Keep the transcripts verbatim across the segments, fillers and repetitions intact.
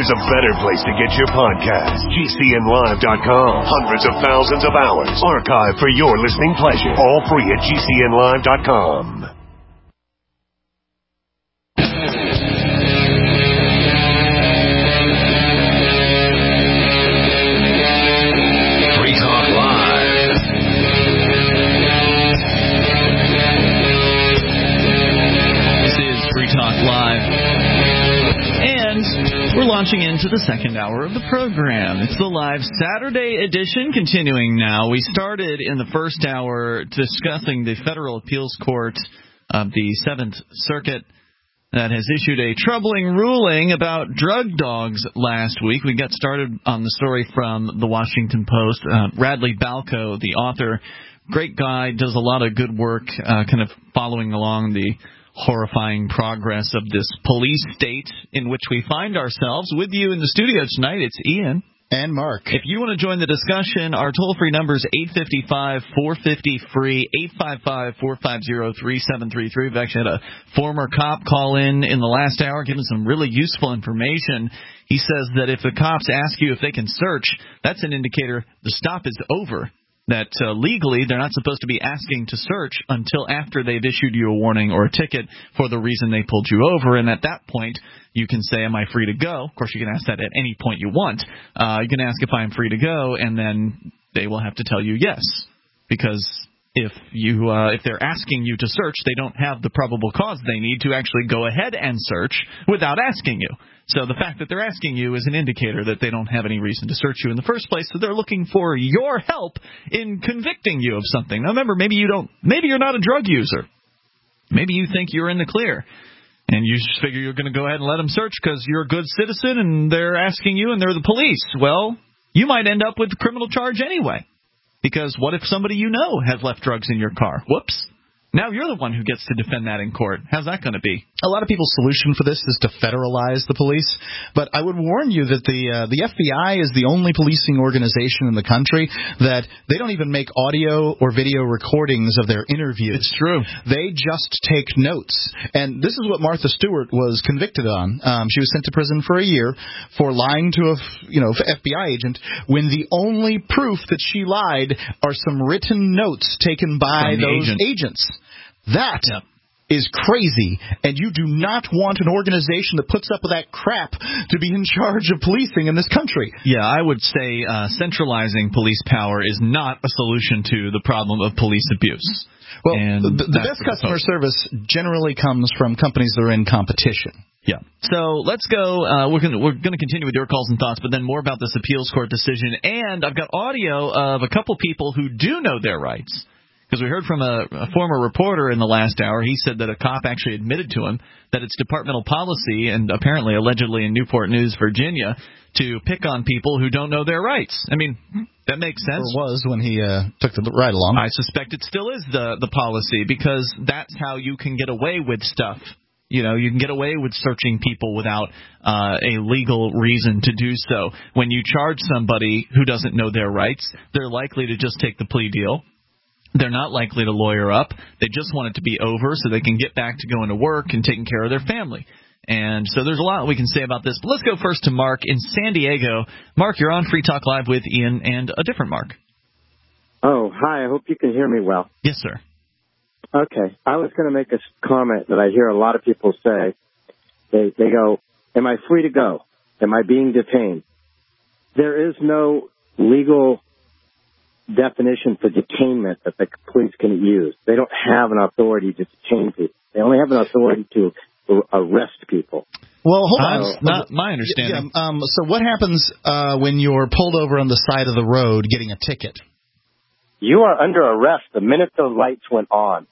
there's a better place to get your podcast. G C N live dot com. Hundreds of thousands of hours archived for your listening pleasure. All free at G C N live dot com. We're launching into the second hour of the program. It's the live Saturday edition, continuing now. We started in the first hour discussing the Federal Appeals Court of the Seventh Circuit that has issued a troubling ruling about drug dogs last week. We got started on the story from the Washington Post. Uh, Radley Balco, the author, great guy, does a lot of good work uh, kind of following along the horrifying progress of this police state in which we find ourselves. With you in the studio tonight, it's Ian. And Mark. If you want to join the discussion, our toll-free number is eight five five, four five zero, free, eight five five, four five zero, three seven three three. We've actually had a former cop call in in the last hour giving some really useful information. He says that if the cops ask you if they can search, that's an indicator the stop is over. That uh, legally they're not supposed to be asking to search until after they've issued you a warning or a ticket for the reason they pulled you over. And at that point, you can say, am I free to go? Of course, you can ask that at any point you want. Uh, you can ask if I'm free to go, and then they will have to tell you yes. Because if you uh, if they're asking you to search, they don't have the probable cause they need to actually go ahead and search without asking you. So the fact that they're asking you is an indicator that they don't have any reason to search you in the first place. So they're looking for your help in convicting you of something. Now remember, maybe you don't. Maybe you're not a drug user. Maybe you think you're in the clear, and you just figure you're going to go ahead and let them search because you're a good citizen, and they're asking you, and they're the police. Well, you might end up with a criminal charge anyway. Because what if somebody you know has left drugs in your car? Whoops. Now you're the one who gets to defend that in court. How's that going to be? A lot of people's solution for this is to federalize the police. But I would warn you that the uh, the F B I is the only policing organization in the country that they don't even make audio or video recordings of their interviews. It's true. They just take notes. And this is what Martha Stewart was convicted on. Um, she was sent to prison for a year for lying to a you know F B I agent when the only proof that she lied are some written notes taken by those agent. agents. That yep. is crazy, and you do not want an organization that puts up with that crap to be in charge of policing in this country. Yeah, I would say uh, centralizing police power is not a solution to the problem of police abuse. Well, and the, the best customer service generally comes from companies that are in competition. Yeah. So let's go. Uh, we're going we're going to continue with your calls and thoughts, but then more about this appeals court decision. And I've got audio of a couple people who do know their rights. Because we heard from a, a former reporter in the last hour. He said that a cop actually admitted to him that it's departmental policy and apparently allegedly in Newport News, Virginia, to pick on people who don't know their rights. I mean, that makes sense. Or was when he uh, took the ride along. I suspect it still is the, the policy because that's how you can get away with stuff. You know, you can get away with searching people without uh, a legal reason to do so. When you charge somebody who doesn't know their rights, they're likely to just take the plea deal. They're not likely to lawyer up. They just want it to be over so they can get back to going to work and taking care of their family. And so there's a lot we can say about this. But let's go first to Mark in San Diego. Mark, you're on Free Talk Live with Ian and a different Mark. Oh, hi. I hope you can hear me well. Yes, sir. Okay. I was going to make a comment that I hear a lot of people say. They, they go, am I free to go? Am I being detained? There is no legal definition for detainment that the police can use. They don't have an authority to detain people. They only have an authority to arrest people. Well, hold on. That's not my understanding. Yeah, um, so what happens uh, when you're pulled over on the side of the road getting a ticket? You are under arrest the minute the lights went on.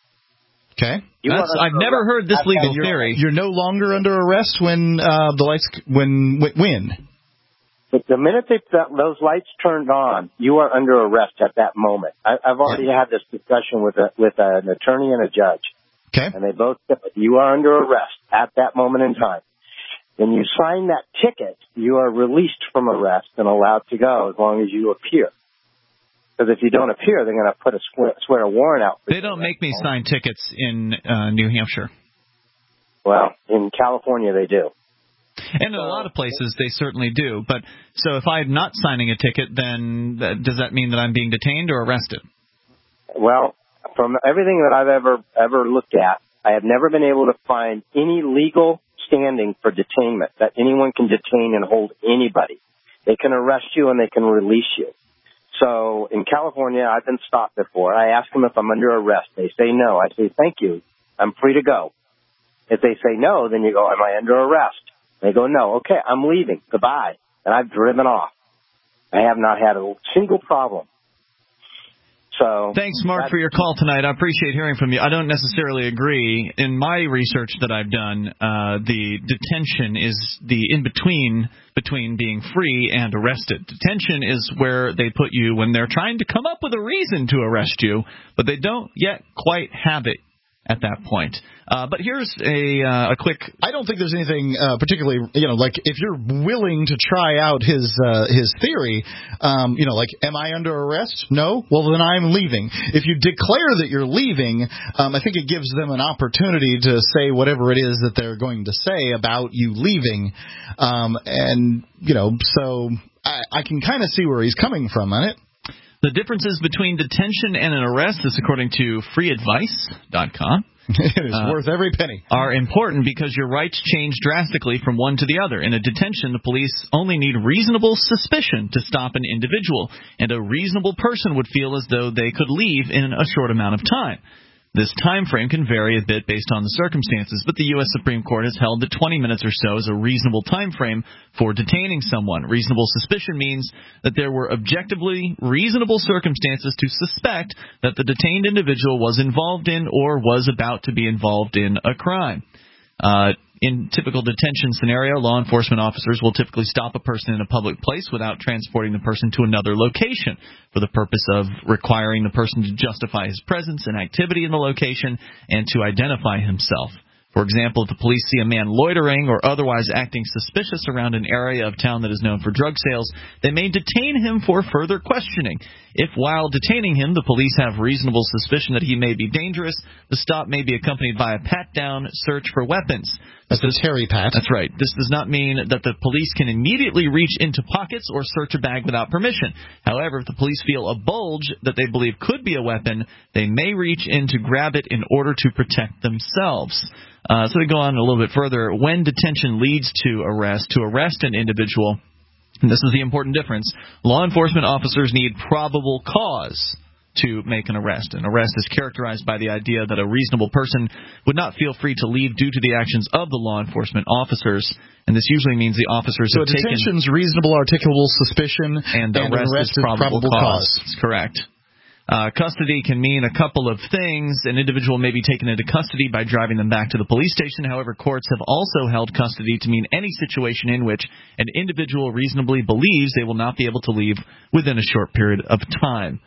Okay. That's, I've never arrest. heard this That's legal you're, theory. You're no longer under arrest when uh, the lights when when. But the minute they, those lights turned on, you are under arrest at that moment. I, I've already yeah. had this discussion with a, with an attorney and a judge. Okay. And they both said you are under arrest at that moment in time. When you sign that ticket, you are released from arrest and allowed to go as long as you appear. Because if you don't appear, they're going to put a swear, swear a warrant out. They don't make me sign tickets in uh, New Hampshire. Well, in California, they do. And in a lot of places, they certainly do. But so if I'm not signing a ticket, then that, does that mean that I'm being detained or arrested? Well, from everything that I've ever ever looked at, I have never been able to find any legal standing for detainment, that anyone can detain and hold anybody. They can arrest you and they can release you. So in California, I've been stopped before. I ask them if I'm under arrest. They say no. I say, thank you. I'm free to go. If they say no, then you go, am I under arrest? They go, no. Okay, I'm leaving. Goodbye. And I've driven off. I have not had a single problem. So thanks, Mark, for your call tonight. I appreciate hearing from you. I don't necessarily agree. In my research that I've done, uh, the detention is the in-between between being free and arrested. Detention is where they put you when they're trying to come up with a reason to arrest you, but they don't yet quite have it at that point. Uh, but here's a uh, a quick... I don't think there's anything uh, particularly, you know, like if you're willing to try out his uh, his theory, um, you know, like, am I under arrest? No? Well, then I'm leaving. If you declare that you're leaving, um, I think it gives them an opportunity to say whatever it is that they're going to say about you leaving. Um, and, you know, so I, I can kind of see where he's coming from on it. The differences between detention and an arrest, this according to free advice dot com. It is uh, worth every penny. Are important because your rights change drastically from one to the other. In a detention, the police only need reasonable suspicion to stop an individual, and a reasonable person would feel as though they could leave in a short amount of time. This time frame can vary a bit based on the circumstances, but the U S Supreme Court has held that twenty minutes or so is a reasonable time frame for detaining someone. Reasonable suspicion means that there were objectively reasonable circumstances to suspect that the detained individual was involved in or was about to be involved in a crime. Uh, in typical detention scenario, law enforcement officers will typically stop a person in a public place without transporting the person to another location for the purpose of requiring the person to justify his presence and activity in the location and to identify himself. For example, if the police see a man loitering or otherwise acting suspicious around an area of town that is known for drug sales, they may detain him for further questioning. If while detaining him, the police have reasonable suspicion that he may be dangerous, the stop may be accompanied by a pat-down search for weapons. That's a Terry pat. That's right. This does not mean that the police can immediately reach into pockets or search a bag without permission. However, if the police feel a bulge that they believe could be a weapon, they may reach in to grab it in order to protect themselves. Uh, so they go on a little bit further. When detention leads to arrest, to arrest an individual, and this is the important difference, law enforcement officers need probable cause to make an arrest. An arrest is characterized by the idea that a reasonable person would not feel free to leave due to the actions of the law enforcement officers, and this usually means the officers so have taken... So detention's reasonable, articulable suspicion, and the and arrest, arrest is probable, probable cause. cause. That's correct. Uh, custody can mean a couple of things. An individual may be taken into custody by driving them back to the police station. However, courts have also held custody to mean any situation in which an individual reasonably believes they will not be able to leave within a short period of time.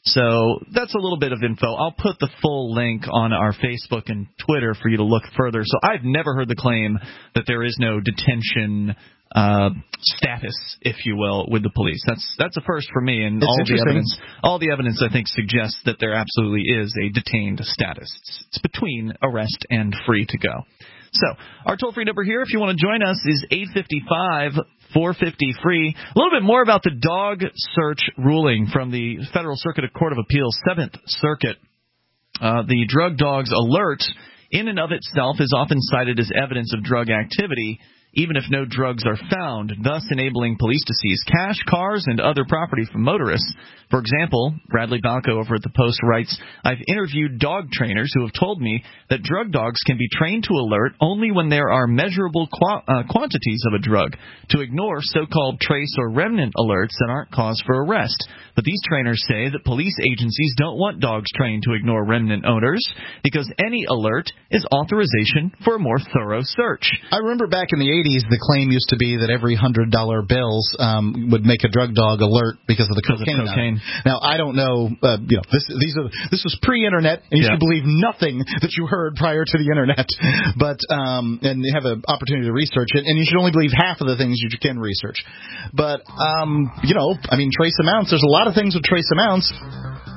So that's a little bit of info. I'll put the full link on our Facebook and Twitter for you to look further. So I've never heard the claim that there is no detention uh, status, if you will, with the police. That's that's a first for me, and it's all the evidence, all the evidence, I think, suggests that there absolutely is a detained status. It's, it's between arrest and free to go. So our toll-free number here, if you want to join us, is eight five five, four five zero, free. A little bit more about the dog search ruling from the Federal Circuit Court of Appeals, Seventh Circuit. Uh, the drug dogs alert, in and of itself, is often cited as evidence of drug activity, even if no drugs are found, thus enabling police to seize cash, cars, and other property from motorists. For example, Bradley Balco over at The Post writes, I've interviewed dog trainers who have told me that drug dogs can be trained to alert only when there are measurable qu- uh, quantities of a drug, to ignore so-called trace or remnant alerts that aren't cause for arrest. But these trainers say that police agencies don't want dogs trained to ignore remnant odors because any alert is authorization for a more thorough search. I remember back in the eighties, the claim used to be that every one hundred dollar bills um, would make a drug dog alert because of the because cocaine. Of cocaine. Now, I don't know, uh, you know, this these are this was pre-internet, and you yeah. should believe nothing that you heard prior to the internet. But um, and you have an opportunity to research it, and you should only believe half of the things you can research. But um, you know, I mean, trace amounts. There's a lot of things with trace amounts.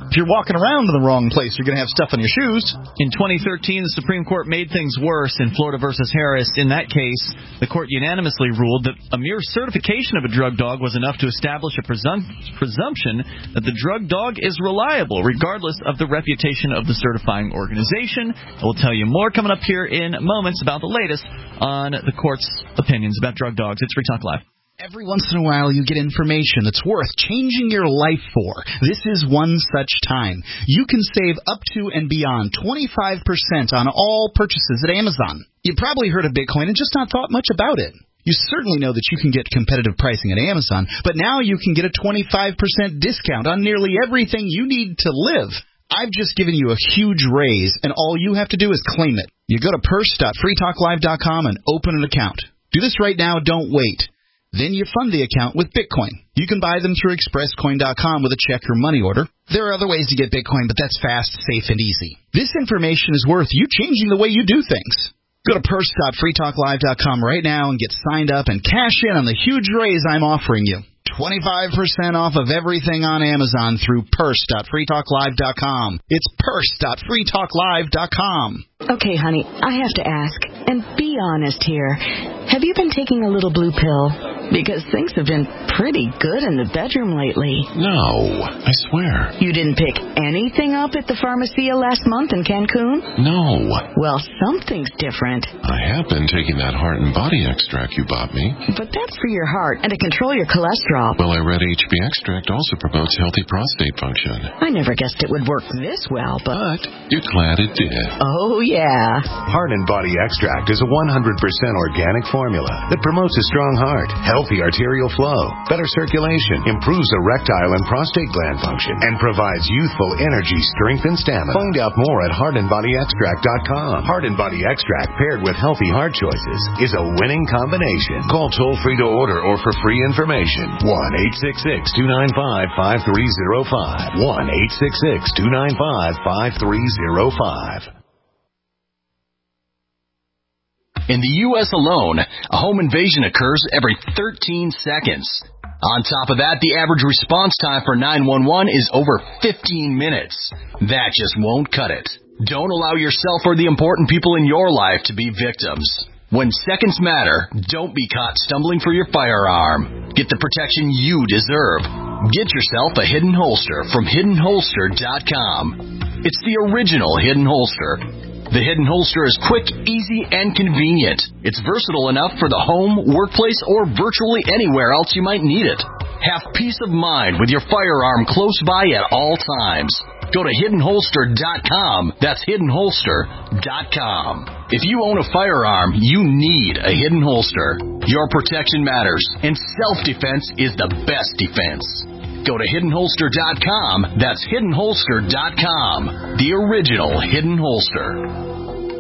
If you're walking around in the wrong place, you're going to have stuff on your shoes. In twenty thirteen, the Supreme Court made things worse in Florida versus Harris. In that case, the court unanimously ruled that a mere certification of a drug dog was enough to establish a presum- presumption that the drug dog is reliable, regardless of the reputation of the certifying organization. We'll tell you more coming up here in moments about the latest on the court's opinions about drug dogs. It's Free Talk Live. Every once in a while you get information that's worth changing your life for. This is one such time. You can save up to and beyond twenty-five percent on all purchases at Amazon. You probably heard of Bitcoin and just not thought much about it. You certainly know that you can get competitive pricing at Amazon, but now you can get a twenty-five percent discount on nearly everything you need to live. I've just given you a huge raise, and all you have to do is claim it. You go to purse dot free talk live dot com and open an account. Do this right now, don't wait. Then you fund the account with Bitcoin. You can buy them through express coin dot com with a check or money order. There are other ways to get Bitcoin, but that's fast, safe, and easy. This information is worth you changing the way you do things. Go to purse dot free talk live dot com right now and get signed up and cash in on the huge raise I'm offering you. twenty-five percent off of everything on Amazon through purse dot free talk live dot com. It's purse dot free talk live dot com. Okay, honey, I have to ask, and be honest here. Have you been taking a little blue pill? Because things have been pretty good in the bedroom lately. No, I swear. You didn't pick anything up at the Pharmacia last month in Cancun? No. Well, something's different. I have been taking that heart and body extract you bought me. But that's for your heart and to control your cholesterol. Well, I read H B extract also promotes healthy prostate function. I never guessed it would work this well, but... But you're glad it did. Oh, yeah. Heart and Body Extract is a one hundred percent organic formula that promotes a strong heart, healthy arterial flow, better circulation, improves erectile and prostate gland function, and provides youthful energy, strength, and stamina. Find out more at heart and body extract dot com. Heart and Body Extract paired with healthy heart choices is a winning combination. Call toll-free to order or for free information. one eight six six, two nine five, five three zero five. one eight six six, two nine five, five three zero five. In the U S alone, a home invasion occurs every thirteen seconds. On top of that, the average response time for nine one one is over fifteen minutes. That just won't cut it. Don't allow yourself or the important people in your life to be victims. When seconds matter, don't be caught stumbling for your firearm. Get the protection you deserve. Get yourself a Hidden Holster from hidden holster dot com. It's the original Hidden Holster. The Hidden Holster is quick, easy, and convenient. It's versatile enough for the home, workplace, or virtually anywhere else you might need it. Have peace of mind with your firearm close by at all times. Go to hidden holster dot com. That's hidden holster dot com. If you own a firearm, you need a Hidden Holster. Your protection matters, and self-defense is the best defense. Go to hidden holster dot com. That's hidden holster dot com. The original Hidden Holster.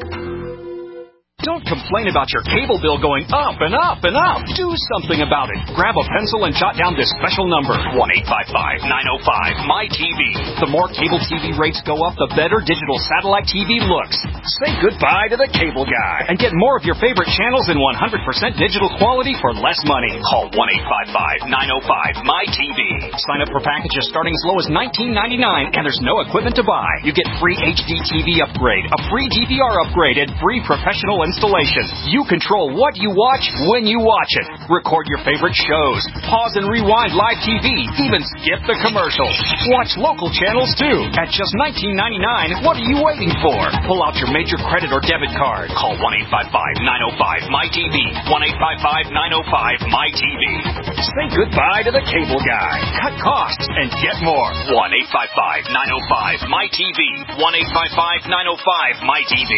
Don't complain about your cable bill going up and up and up. Do something about it. Grab a pencil and jot down this special number, one eight five five, nine oh five, M Y T V. The more cable T V rates go up, the better digital satellite T V looks. Say goodbye to the cable guy and get more of your favorite channels in one hundred percent digital quality for less money. Call one eight five five, nine oh five, M Y T V. Sign up for packages starting as low as nineteen ninety-nine, and there's no equipment to buy. You get free H D T V upgrade, a free D V R upgrade, and free professional installation. You control what you watch when you watch it. Record your favorite shows. Pause and rewind live T V. Even skip the commercials. Watch local channels too. At just nineteen ninety-nine, what are you waiting for? Pull out your major credit or debit card. Call one eight five five, nine oh five, M Y T V. one eight five five, nine oh five, M Y T V. Say goodbye to the cable guy. Cut costs and get more. one eight five five, nine oh five, M Y T V. one eight five five, nine oh five, M Y T V.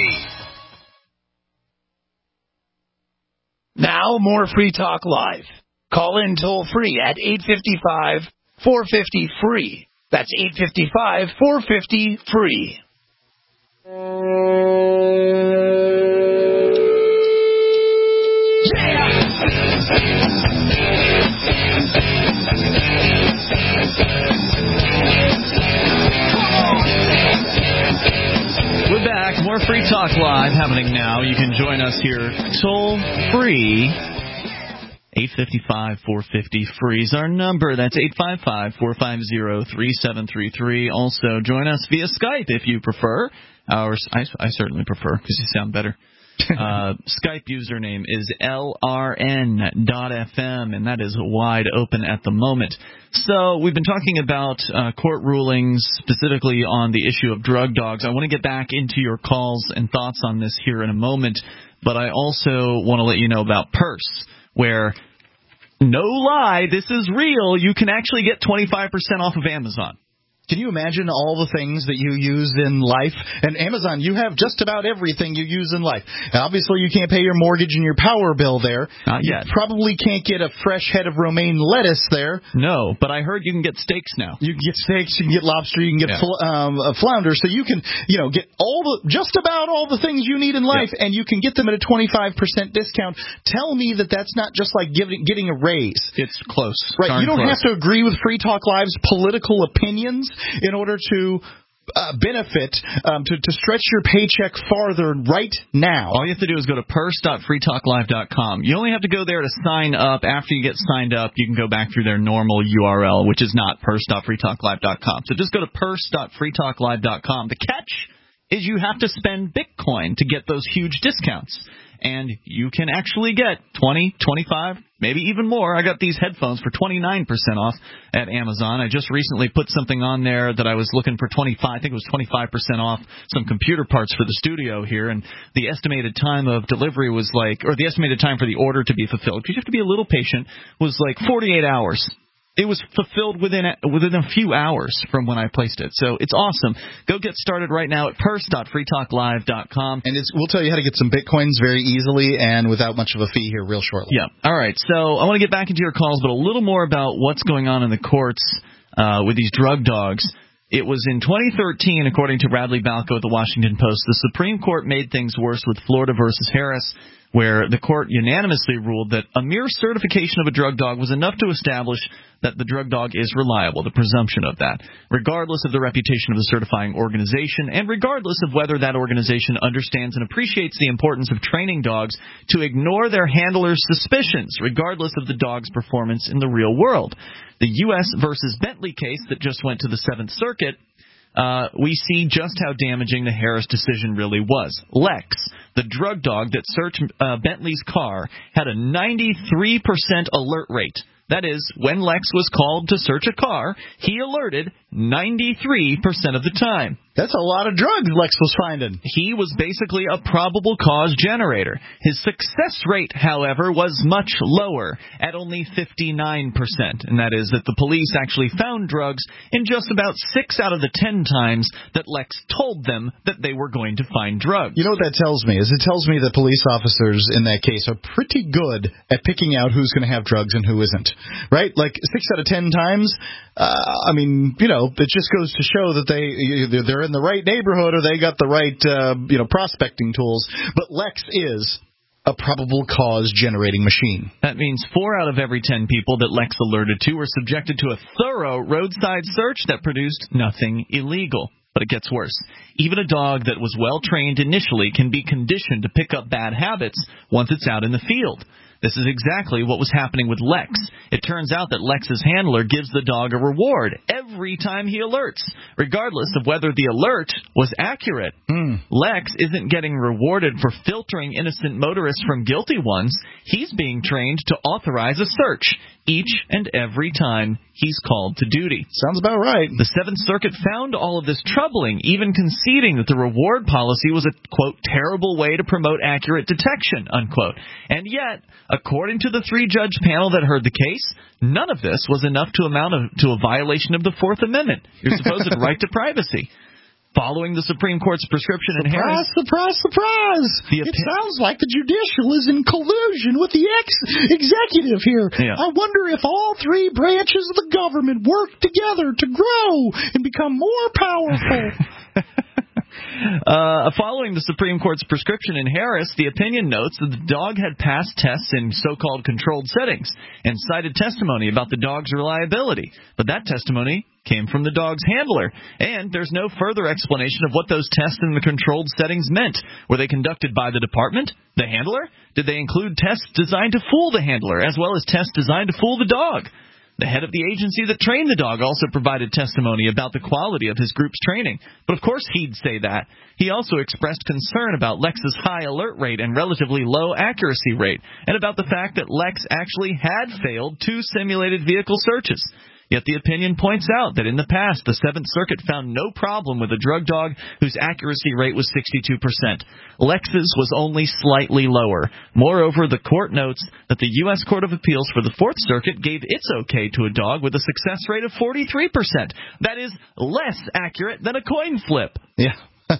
Now, more Free Talk Live. Call in toll-free at eight five five, four five zero, free. That's eight five five, four five zero, free. We're back. More Free Talk Live happening now. You can join us here toll-free, eight five five, four five zero, free is our number. That's eight five five, four five zero, three seven three three. Also, join us via Skype if you prefer. Our, I, I certainly prefer, because you sound better. uh, Skype username is L R N dot F M, and that is wide open at the moment. So we've been talking about uh, court rulings, specifically on the issue of drug dogs. I want to get back into your calls and thoughts on this here in a moment, but I also want to let you know about Purse, where, no lie, this is real, you can actually get twenty-five percent off of Amazon. Can you imagine all the things that you use in life? And Amazon, you have just about everything you use in life. Now, obviously, you can't pay your mortgage and your power bill there. Not yet. You probably can't get a fresh head of romaine lettuce there. No, but I heard you can get steaks now. You can get steaks, you can get lobster, you can get Yeah. fl- um, a flounder. So you can, you know, get all the just about all the things you need in life, Yeah. and you can get them at a twenty-five percent discount. Tell me that that's not just like giving getting a raise. It's close. Right, Darn you don't close. have to agree with Free Talk Live's political opinions in order to uh, benefit, um, to, to stretch your paycheck farther right now. All you have to do is go to purse dot free talk live dot com. You only have to go there to sign up. After you get signed up, you can go back through their normal U R L, which is not purse dot free talk live dot com. So just go to purse dot free talk live dot com. The catch is you have to spend Bitcoin to get those huge discounts. And you can actually get twenty, twenty-five, maybe even more. I got these headphones for twenty-nine percent off at Amazon. I just recently put something on there that I was looking for twenty-five. I think it was twenty-five percent off some computer parts for the studio here. And the estimated time of delivery was like, or the estimated time for the order to be fulfilled, because you have to be a little patient, was like forty-eight hours. It was fulfilled within a, within a few hours from when I placed it. So it's awesome. Go get started right now at purse dot free talk live dot com. And it's, we'll tell you how to get some Bitcoins very easily and without much of a fee here real shortly. Yeah. All right. So I want to get back into your calls, but a little more about what's going on in the courts uh, with these drug dogs. It was in twenty thirteen, according to Bradley Balco at the Washington Post, the Supreme Court made things worse with Florida versus Harris, where the court unanimously ruled that a mere certification of a drug dog was enough to establish that the drug dog is reliable, the presumption of that, regardless of the reputation of the certifying organization and regardless of whether that organization understands and appreciates the importance of training dogs to ignore their handlers' suspicions, regardless of the dog's performance in the real world. The U S versus Bentley case that just went to the Seventh Circuit, Uh, we see just how damaging the Harris decision really was. Lex, the drug dog that searched uh, Bentley's car, had a ninety-three percent alert rate. That is, when Lex was called to search a car, he alerted ninety-three percent of the time. That's a lot of drugs Lex was finding. He was basically a probable cause generator. His success rate, however, was much lower, at only fifty-nine percent. And that is that the police actually found drugs in just about six out of the ten times that Lex told them that they were going to find drugs. You know what that tells me is it tells me that police officers in that case are pretty good at picking out who's going to have drugs and who isn't. Right? Like six out of ten times, uh, I mean, you know, it just goes to show that they, either they're in the right neighborhood or they got the right, uh, you know, prospecting tools. But Lex is a probable cause generating machine. That means four out of every ten people that Lex alerted to were subjected to a thorough roadside search that produced nothing illegal. But it gets worse. Even a dog that was well trained initially can be conditioned to pick up bad habits once it's out in the field. This is exactly what was happening with Lex. It turns out that Lex's handler gives the dog a reward every time he alerts, regardless of whether the alert was accurate. Mm. Lex isn't getting rewarded for filtering innocent motorists from guilty ones. He's being trained to authorize a search each and every time he's called to duty. Sounds about right. The Seventh Circuit found all of this troubling, even conceding that the reward policy was a, quote, terrible way to promote accurate detection, unquote. And yet, according to the three-judge panel that heard the case, none of this was enough to amount to a violation of the Fourth Amendment, your supposed right to privacy. Following the Supreme Court's prescription in Harris... Surprise, surprise, surprise! It sounds like the judicial is in collusion with the ex- executive here. Yeah. I wonder if all three branches of the government work together to grow and become more powerful. Uh, following the Supreme Court's prescription in Harris, the opinion notes that the dog had passed tests in so-called controlled settings and cited testimony about the dog's reliability. But that testimony came from the dog's handler. And there's no further explanation of what those tests in the controlled settings meant. Were they conducted by the department? The handler? Did they include tests designed to fool the handler, as well as tests designed to fool the dog? The head of the agency that trained the dog also provided testimony about the quality of his group's training. But of course he'd say that. He also expressed concern about Lex's high alert rate and relatively low accuracy rate, and about the fact that Lex actually had failed two simulated vehicle searches. Yet the opinion points out that in the past, the Seventh Circuit found no problem with a drug dog whose accuracy rate was sixty-two percent. Lex's was only slightly lower. Moreover, the court notes that the U S Court of Appeals for the Fourth Circuit gave its okay to a dog with a success rate of forty-three percent. That is less accurate than a coin flip. Yeah.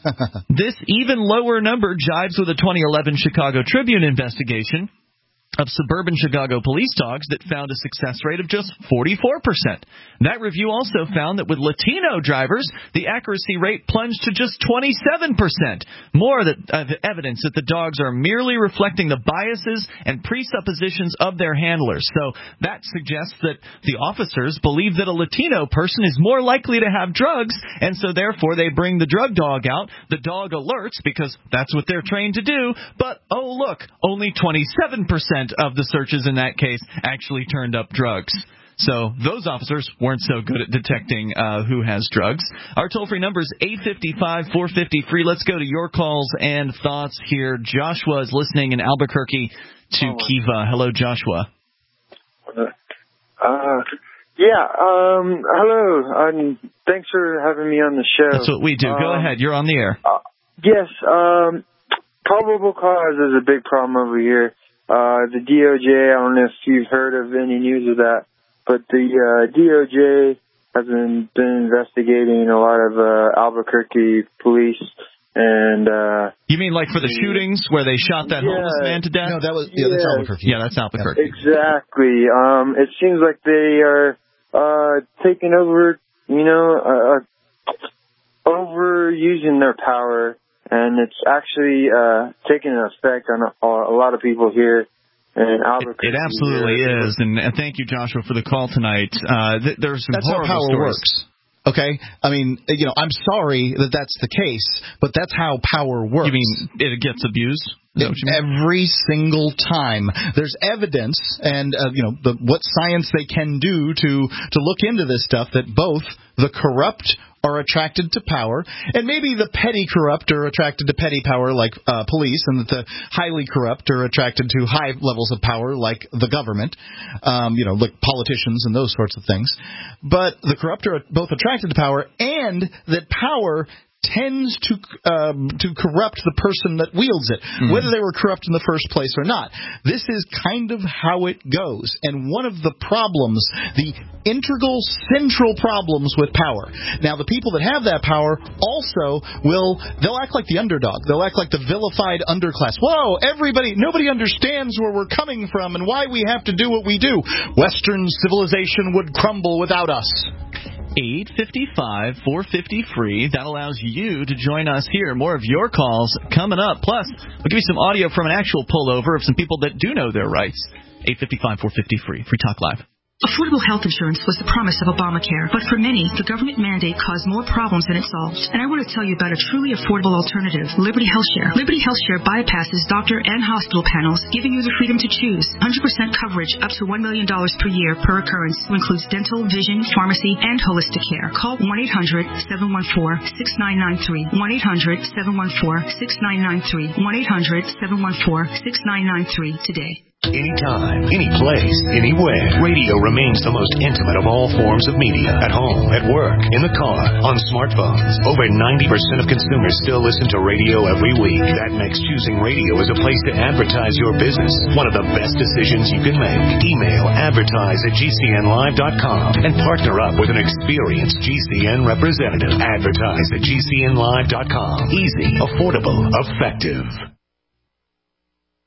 This even lower number jives with a twenty eleven Chicago Tribune investigation of suburban Chicago police dogs that found a success rate of just forty-four percent. That review also found that with Latino drivers, the accuracy rate plunged to just twenty-seven percent. More that, uh, evidence that the dogs are merely reflecting the biases and presuppositions of their handlers. So that suggests that the officers believe that a Latino person is more likely to have drugs, and so therefore they bring the drug dog out. The dog alerts because that's what they're trained to do, but oh look, only twenty-seven percent of the searches in that case actually turned up drugs. So those officers weren't so good at detecting uh, who has drugs. Our toll-free number is eight five five, four five zero, free. Let's go to your calls and thoughts here. Joshua is listening in Albuquerque to oh, Kiva. Hello, Joshua. Uh, uh, yeah, um, hello. Um, thanks for having me on the show. That's what we do. Um, go ahead. You're on the air. Uh, yes, um, probable cause is a big problem over here. Uh, the D O J, I don't know if you've heard of any news of that, but the uh, D O J has been, been investigating a lot of uh, Albuquerque police. And uh, you mean like for the shootings where they shot that yeah, homeless man to death? No, that was yeah, yeah. that's Albuquerque. Yeah, that's Albuquerque. Exactly. Um, it seems like they are uh, taking over, you know, uh, overusing their power. And it's actually uh, taking an effect on a, a lot of people here in Albuquerque. It, it absolutely here. is. And uh, thank you, Joshua, for the call tonight. Uh, th- there's some that's horrible how power stories. works. Okay? I mean, you know, I'm sorry that that's the case, but that's how power works. You mean it gets abused? It, every single time. There's evidence and, uh, you know, the, what science they can do to, to look into this stuff that both the corrupt are attracted to power, and maybe the petty corrupt are attracted to petty power like uh, police, and that the highly corrupt are attracted to high levels of power like the government, um, you know, like politicians and those sorts of things. But the corrupt are both attracted to power, and that power tends to um, to corrupt the person that wields it, mm-hmm. whether they were corrupt in the first place or not. This is kind of how it goes. And one of the problems, the integral, central problems with power. Now, the people that have that power also will, they'll act like the underdog. They'll act like the vilified underclass. Whoa, everybody, nobody understands where we're coming from and why we have to do what we do. Western civilization would crumble without us. eight five five, four five zero, free. That allows you to join us here. More of your calls coming up. Plus, we'll give you some audio from an actual pullover of some people that do know their rights. eight five five, four five zero, free. Free Talk Live. Affordable health insurance was the promise of Obamacare, but for many, the government mandate caused more problems than it solved. And I want to tell you about a truly affordable alternative, Liberty HealthShare. Liberty HealthShare bypasses doctor and hospital panels, giving you the freedom to choose. one hundred percent coverage up to one million dollars per year per occurrence, which includes dental, vision, pharmacy, and holistic care. Call one eight hundred, seven one four, six nine nine three. one eight hundred, seven one four, six nine nine three. one eight hundred, seven one four, six nine nine three today. Anytime, any place, anywhere. Radio remains the most intimate of all forms of media. At home, at work, in the car, on smartphones. Over ninety percent of consumers still listen to radio every week. That makes choosing radio as a place to advertise your business one of the best decisions you can make. Email advertise at G C N live dot com and partner up with an experienced G C N representative. Advertise at G C N live dot com. Easy, affordable, effective.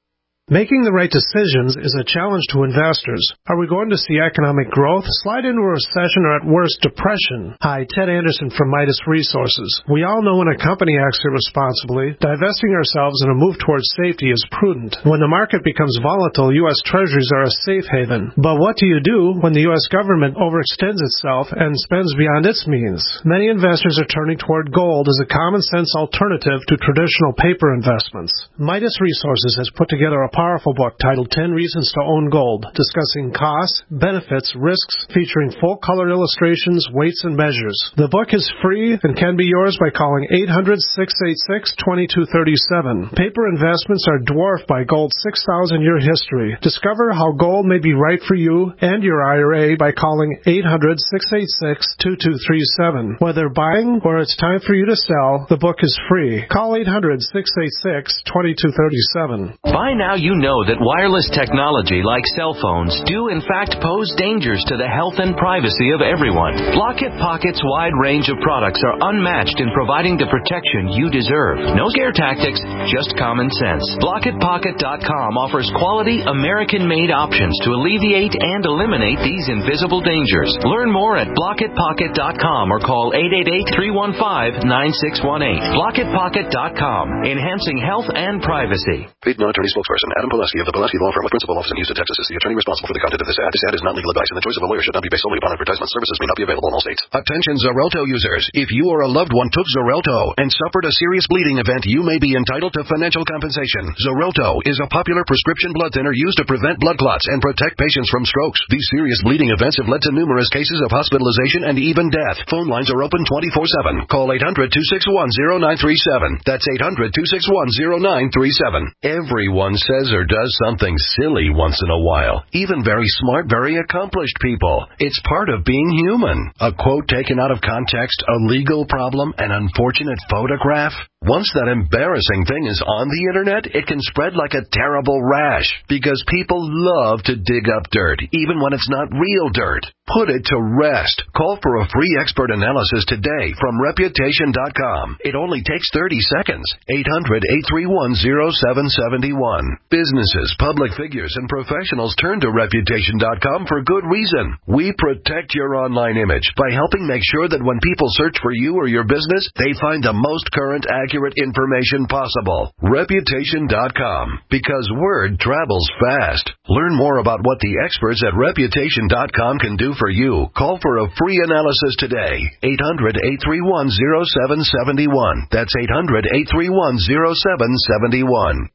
Making the right decisions is a challenge to investors. Are we going to see economic growth, slide into a recession, or at worst, depression? Hi, Ted Anderson from Midas Resources. We all know when a company acts irresponsibly, divesting ourselves in a move towards safety is prudent. When the market becomes volatile, U S Treasuries are a safe haven. But what do you do when the U S government overextends itself and spends beyond its means? Many investors are turning toward gold as a common-sense alternative to traditional paper investments. Midas Resources has put together a powerful book titled ten Reasons to Own Gold, discussing costs, benefits, risks, featuring full-color illustrations, weights, and measures. The book is free and can be yours by calling eight hundred, six eight six, two two three seven. Paper investments are dwarfed by gold's six thousand year history. Discover how gold may be right for you and your I R A by calling eight hundred, six eight six, two two three seven. Whether buying or it's time for you to sell, the book is free. Call eight hundred, six eight six, two two three seven. By now you know that wireless technology like cell phones do in fact pose dangers to the health and privacy of everyone. Block It Pocket's wide range of products are unmatched in providing the protection you deserve. No scare tactics, just common sense. Block It Pocket dot com offers quality American-made options to alleviate and eliminate these invisible dangers. Learn more at Block It Pocket dot com or call eight eight eight, three one five, nine six one eight. Block It Pocket dot com, enhancing health and privacy. Paid non-attorney spokesperson Adam Pulaski of the Pulaski Law Firm with principal office in Houston, Texas is the attorney responsible for the content of this ad. This ad is not legal advice, and the choice of a lawyer should not be based solely upon advertisement. Services may not be available in all states. Attention Xarelto users. If you or a loved one took Xarelto and suffered a serious bleeding event, you may be entitled to financial compensation. Xarelto is a popular prescription blood thinner used to prevent blood clots and protect patients from strokes. These serious bleeding events have led to numerous cases of hospitalization and even death. Phone lines are open twenty-four seven. Call eight hundred, two six one, zero nine three seven. That's eight hundred, two six one, zero nine three seven. Everyone says or does something silly once in a while. Even very smart, very accomplished people. It's part of being human. A quote taken out of context, a legal problem, an unfortunate photograph. Once that embarrassing thing is on the internet, it can spread like a terrible rash because people love to dig up dirt, even when it's not real dirt. Put it to rest. Call for a free expert analysis today from Reputation dot com. It only takes thirty seconds. eight hundred, eight three one, zero seven seven one. Businesses, public figures, and professionals turn to Reputation dot com for good reason. We protect your online image by helping make sure that when people search for you or your business, they find the most current, accurate information possible. Reputation dot com. Because word travels fast. Learn more about what the experts at Reputation dot com can do for you. Call for a free analysis today. eight hundred, eight three one, zero seven seven one. That's eight hundred, eight three one, zero seven seven one.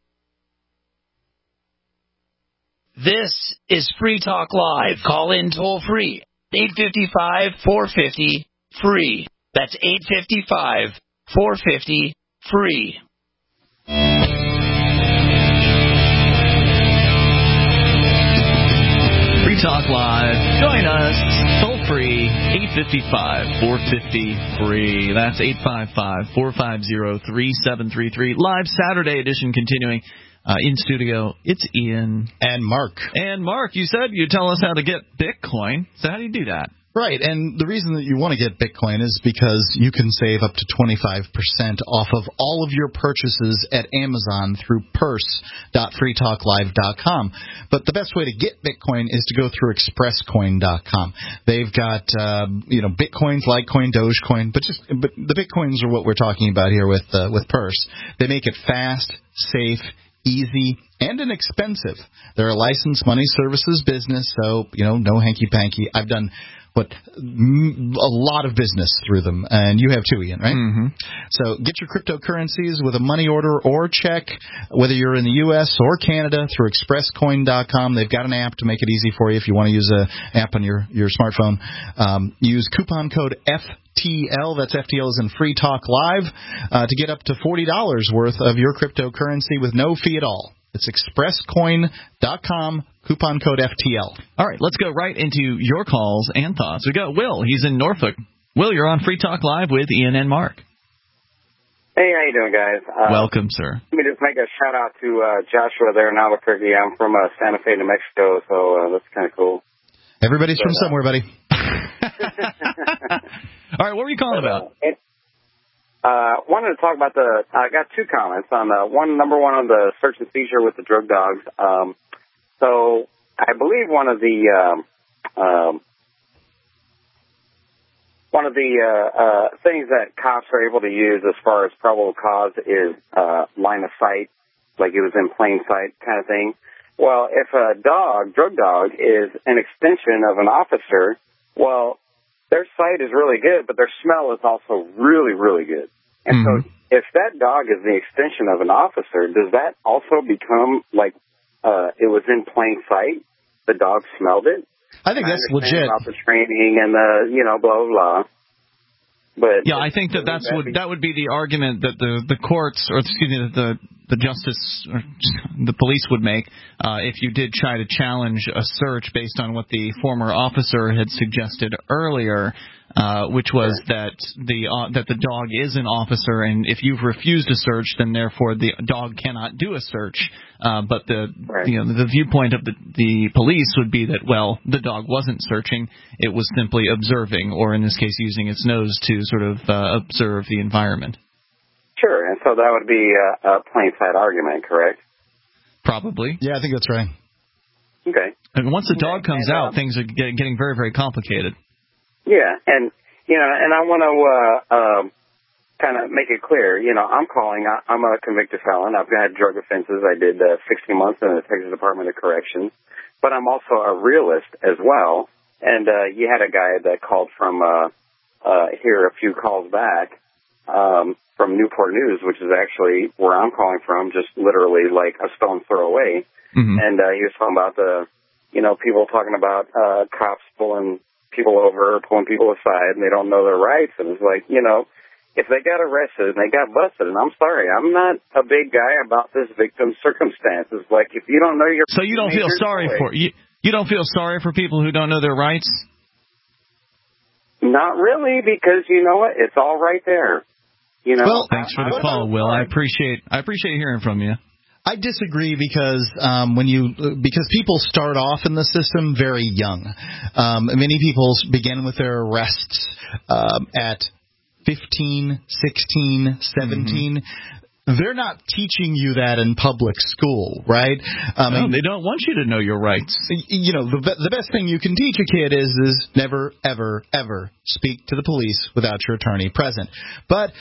This is Free Talk Live. Call in toll free. eight five five, four five zero, free. That's eight five five, four five zero, free. Free Talk Live. Join us toll free, eight five five, four five zero, free. That's eight five five, four five zero, three seven three three. Live Saturday edition continuing. Uh, in studio, it's Ian. And Mark. And Mark, you said you'd tell us how to get Bitcoin. So how do you do that? Right, and the reason that you want to get Bitcoin is because you can save up to twenty-five percent off of all of your purchases at Amazon through purse dot free talk live dot com. But the best way to get Bitcoin is to go through express coin dot com. They've got uh, you know Bitcoins, Litecoin, Dogecoin, but just but the Bitcoins are what we're talking about here with uh, with Purse. They make it fast, safe, easy, and inexpensive. They're a licensed money services business, so, you know, no hanky-panky. I've done, what, m- a lot of business through them, and you have too, Ian, right? Mm-hmm. So get your cryptocurrencies with a money order or check, whether you're in the U S or Canada, through express coin dot com. They've got an app to make it easy for you if you want to use an app on your, your smartphone. Um, use coupon code F T L, that's F T L as in Free Talk Live, uh, to get up to forty dollars worth of your cryptocurrency with no fee at all. It's express coin dot com, coupon code F T L. All right, let's go right into your calls and thoughts. We got Will. He's in Norfolk. Will, you're on Free Talk Live with Ian and Mark. Hey, how you doing, guys? Uh, Welcome, sir. Let me just make a shout-out to uh, Joshua there in Albuquerque. I'm from uh, Santa Fe, New Mexico, so uh, that's kind of cool. Everybody's so, from uh, somewhere, buddy. All right, what were you calling about? It, Uh, wanted to talk about the, I got two comments on the one, number one on the search and seizure with the drug dogs. Um, so I believe one of the, um, um, one of the, uh, uh, things that cops are able to use as far as probable cause is, uh, line of sight, like it was in plain sight kind of thing. Well, if a dog, drug dog, is an extension of an officer, well, their sight is really good, but their smell is also really, really good. And mm-hmm. so if that dog is the extension of an officer, does that also become like uh, it was in plain sight? The dog smelled it? I think that's I legit. About the training and the, you know, blah, blah, blah. But yeah, I think that that's that would be, that would be the argument that the, the courts, or excuse me, the the justice or the police would make uh, if you did try to challenge a search based on what the former officer had suggested earlier, uh, which was that the uh, that the dog is an officer, and if you've refused a search, then therefore the dog cannot do a search. Uh, but the right. you know the viewpoint of the the police would be that, well, the dog wasn't searching; it was simply observing, or in this case, using its nose to sort of uh, observe the environment. Sure, and so that would be a, a plain sight argument, correct? Probably. Yeah, I think that's right. Okay. And once the dog comes and, uh, out, things are getting, getting very, very complicated. Yeah, and you know, and I want to uh, um, kind of make it clear. You know, I'm calling. I, I'm a convicted felon. I've had drug offenses. I did uh, sixty months in the Texas Department of Corrections, but I'm also a realist as well. And uh, you had a guy that called from uh, uh, here a few calls back. Um, from Newport News, which is actually where I'm calling from, just literally like a stone's throw away. Mm-hmm. And uh, he was talking about the, you know, people talking about uh, cops pulling people over, pulling people aside, and they don't know their rights. And it's like, you know, if they got arrested and they got busted, and I'm sorry, I'm not a big guy about this victim's circumstances. Like, if you don't know your... So you don't feel sorry for... You, you don't feel sorry for people who don't know their rights? Not really, because you know what? It's all right there. You know, well, thanks for the call, Will. I appreciate I appreciate hearing from you. I disagree because um, when you because people start off in the system very young. Um, many people begin with their arrests um, at fifteen, sixteen, seventeen. Mm-hmm. They're not teaching you that in public school, right? Um, no, they don't want you to know your rights. You know, the the best thing you can teach a kid is is never, ever, ever speak to the police without your attorney present. But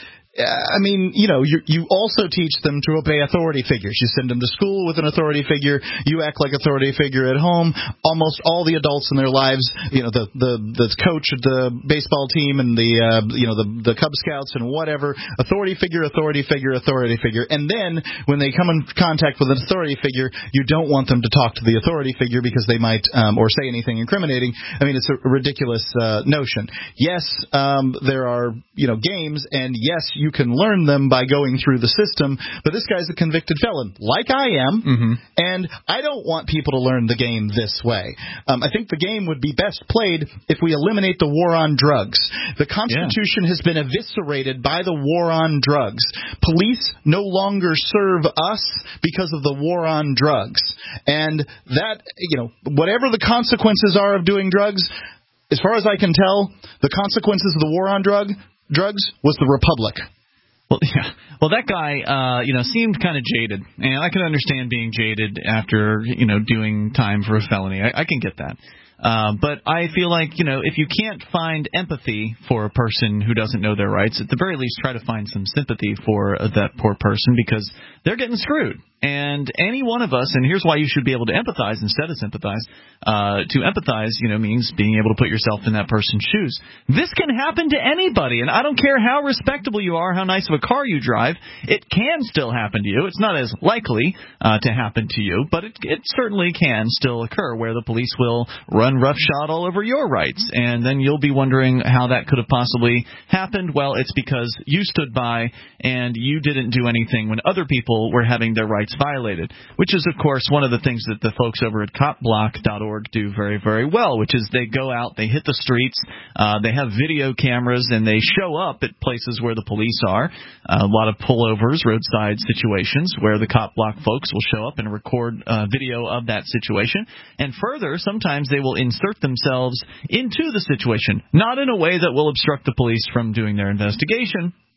I mean, you know, you you also teach them to obey authority figures. You send them to school with an authority figure. You act like authority figure at home. Almost all the adults in their lives, you know, the the, the coach of the baseball team and the uh, you know the the Cub Scouts and whatever, authority figure, authority figure, authority figure. And then when they come in contact with an authority figure, you don't want them to talk to the authority figure because they might um, or say anything incriminating. I mean, it's a ridiculous uh, notion. Yes, um, there are you know games, and yes, you can learn them by going through the system, but this guy's a convicted felon, like I am, mm-hmm. and I don't want people to learn the game this way. Um, I think the game would be best played if we eliminate the war on drugs. The Constitution yeah. has been eviscerated by the war on drugs. Police no longer serve us because of the war on drugs. And that, you know, whatever the consequences are of doing drugs, as far as I can tell, the consequences of the war on drug drugs was the Republic. Well, yeah. Well, that guy, uh, you know, seemed kind of jaded, and I can understand being jaded after, you know, doing time for a felony. I, I can get that. Uh, but I feel like, you know, if you can't find empathy for a person who doesn't know their rights, at the very least try to find some sympathy for uh, that poor person because they're getting screwed. And any one of us, and here's why you should be able to empathize instead of sympathize. Uh, to empathize, you know, means being able to put yourself in that person's shoes. This can happen to anybody, and I don't care how respectable you are, how nice of a car you drive. It can still happen to you. It's not as likely uh, to happen to you, but it, it certainly can still occur where the police will run roughshod all over your rights, and then you'll be wondering how that could have possibly happened. Well, it's because you stood by and you didn't do anything when other people were having their rights violated, which is, of course, one of the things that the folks over at cop block dot org do very, very well, which is they go out, they hit the streets, uh, they have video cameras, and they show up at places where the police are. Uh, a lot of pullovers, roadside situations where the cop block folks will show up and record uh, video of that situation. And further, sometimes they will insert themselves into the situation, not in a way that will obstruct the police from doing their investigation,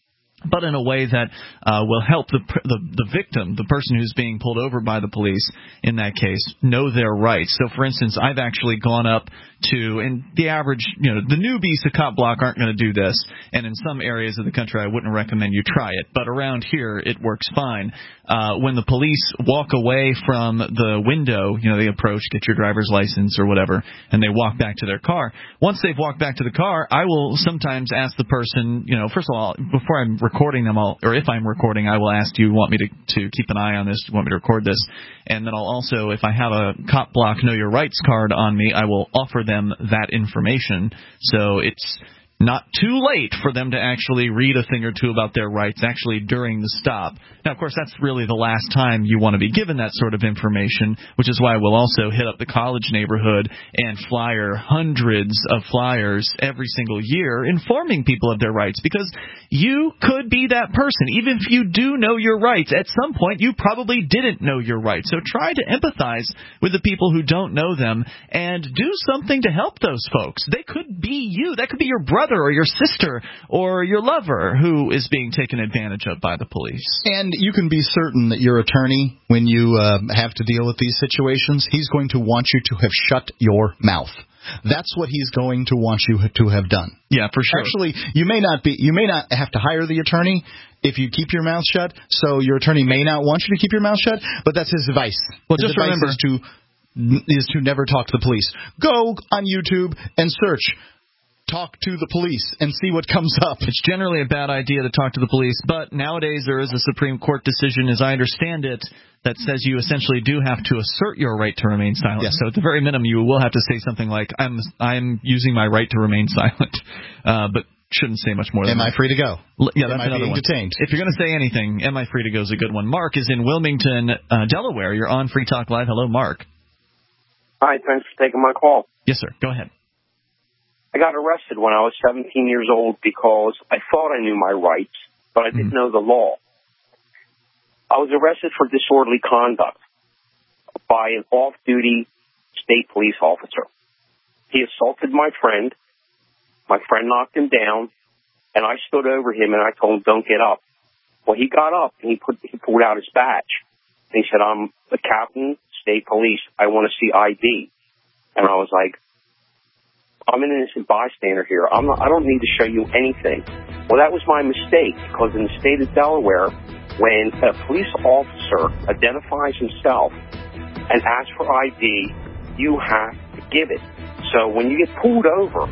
but in a way that uh, will help the, the the victim, the person who's being pulled over by the police in that case, know their rights. So, for instance, I've actually gone up to, and the average, you know, the newbies to cop block aren't going to do this, and in some areas of the country I wouldn't recommend you try it, but around here it works fine. Uh, when the police walk away from the window, you know, they approach, get your driver's license or whatever, and they walk back to their car. Once they've walked back to the car, I will sometimes ask the person, you know, first of all, before I'm recording them, I'll, or if I'm recording, I will ask, do you want me to, to keep an eye on this? Do you want me to record this? And then I'll also, if I have a Cop Block Know Your Rights card on me, I will offer them that information. So it's not too late for them to actually read a thing or two about their rights actually during the stop. Now, of course, that's really the last time you want to be given that sort of information, which is why we'll also hit up the college neighborhood and flyer hundreds of flyers every single year informing people of their rights, because you could be that person. Even if you do know your rights, at some point you probably didn't know your rights. So try to empathize with the people who don't know them and do something to help those folks. They could be you. That could be your brother or your sister or your lover who is being taken advantage of by the police. And you can be certain that your attorney, when you uh, have to deal with these situations, he's going to want you to have shut your mouth. That's what he's going to want you to have done. Yeah, for sure. Actually, you may not be, you may not have to hire the attorney if you keep your mouth shut. So your attorney may not want you to keep your mouth shut, but that's his advice. Well, his just advice remember is to is to never talk to the police. Go on YouTube and search "talk to the police" and see what comes up. It's generally a bad idea to talk to the police, but nowadays there is a Supreme Court decision, as I understand it, that says you essentially do have to assert your right to remain silent. Yes. So at the very minimum, you will have to say something like, I'm I'm using my right to remain silent, uh, but shouldn't say much more than Am that. I free to go? L- yeah, Am that's I another being one. detained? If you're going to say anything, am I free to go is a good one. Mark is in Wilmington, uh, Delaware. You're on Free Talk Live. Hello, Mark. Hi, thanks for taking my call. Yes, sir. Go ahead. I got arrested when I was seventeen years old because I thought I knew my rights, but I didn't mm-hmm. know the law. I was arrested for disorderly conduct by an off-duty state police officer. He assaulted my friend. My friend knocked him down, and I stood over him, and I told him, don't get up. Well, he got up, and he, put, he pulled out his badge. And he said, I'm the captain, state police. I want to see I D. And I was like, I'm an innocent bystander here. I'm not, I don't need to show you anything. Well, that was my mistake, because in the state of Delaware, when a police officer identifies himself and asks for I D, you have to give it. So when you get pulled over,